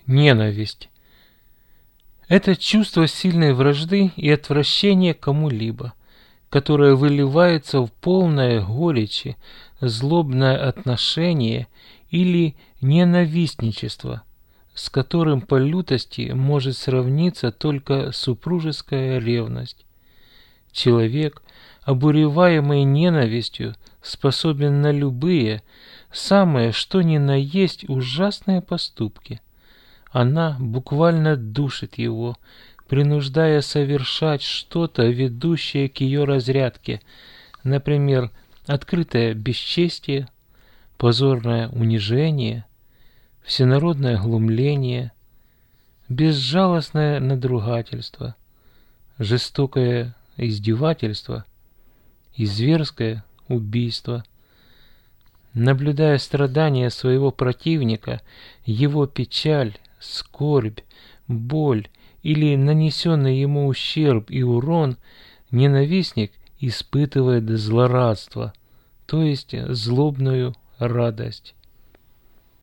Ненависть. Это чувство сильной вражды и отвращения к кому-либо, которое выливается в полное горечи, злобное отношение или ненавистничество, с которым по лютости может сравниться только супружеская ревность. Человек, обуреваемый ненавистью, способен на любые, самые что ни на есть ужасные поступки. Она буквально душит его, принуждая совершать что-то, ведущее к ее разрядке, например, открытое бесчестие, позорное унижение, всенародное глумление, безжалостное надругательство, жестокое издевательство и зверское убийство. Наблюдая страдания своего противника, его печаль, скорбь, боль или нанесенный ему ущерб и урон, ненавистник испытывает злорадство, то есть злобную радость.